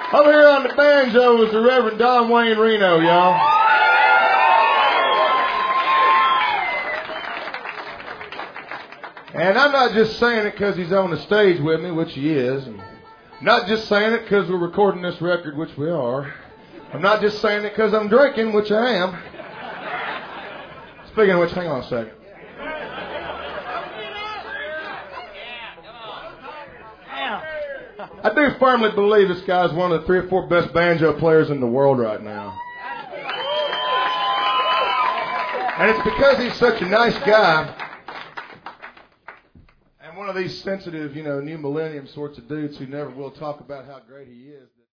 Over here on the banjo is the Reverend Don Wayne Reno, y'all. And I'm not just saying it because he's on the stage with me, which he is. And not just saying it because we're recording this record, which we are. I'm not just saying it because I'm drinking, which I am. Speaking of which, hang on a second. I do firmly believe this guy's one of the 3 or 4 best banjo players in the world right now. And it's because he's such a nice guy. And one of these sensitive, new millennium sorts of dudes who never will talk about how great he is.